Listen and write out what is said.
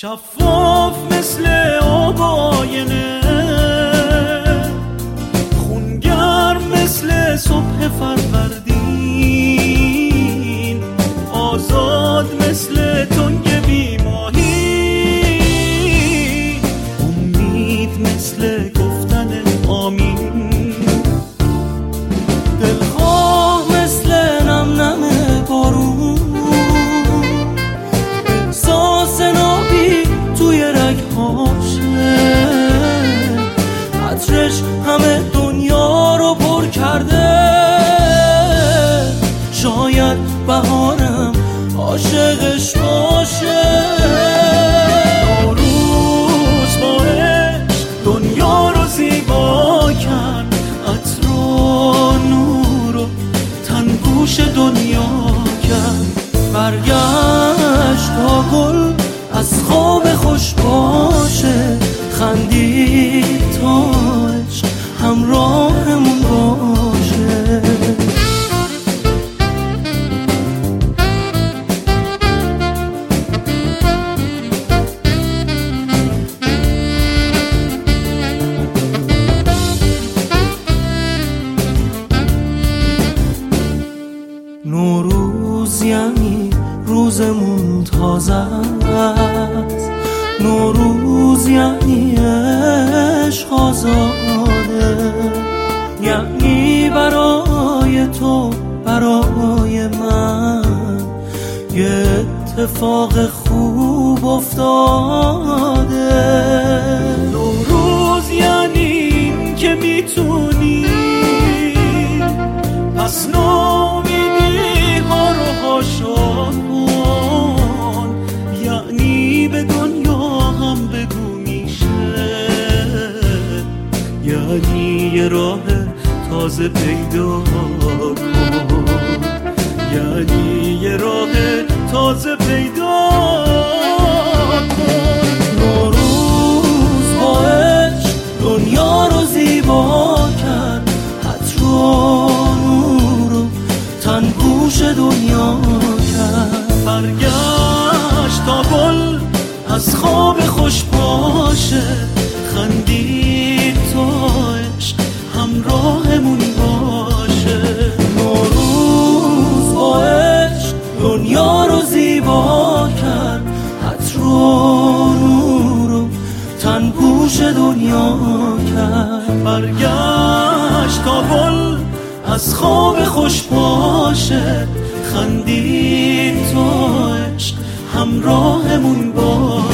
شفاف مثل آب آینه، خونگرم مثل صبح فروردین، آزاد مثل تنگ بیماهی، امید مثل گفتن آمین، دلخواه مثل نم نم بارون، احساس نابی توی رگهاشه، عطرش همه دنیا رو پر کرده، شاید بهارم عاشقش باشه. نوروز با عشق دنیا رو زیبا کرد، عطر و نور و تنگوش دنیا کرد، برگشت تا گل از خواب خوش باشه، خندید تا عشق همراهمون باشه. نوروز یعنی روزمون تازه است، نوروز یعنی عشق آزاده، یعنی برای تو برای من یه اتفاق خوب افتاده. نوروز یعنی این که میتونی پس ناامیدی ها رو حاشا کن، یعنی به دنیا هم بگو میشه، یعنی یه راه تازه پیدا کن، یعنی یه راه تازه پیدا کن. نوروز با عشق دنیا رو زیبا کرد، عطر و نور و تنگوش دنیا کرد، برگشت تا گل از خواب خوش باشه، خندید تا عشق همراهمون باشه. نوروز با عشق دنیا رو زیبا کرد، عطر و نور و تنگوش دنیا کرد، برگشت تا گل از خواب خوش باشه، خندید تا عشق همراهمون باشه.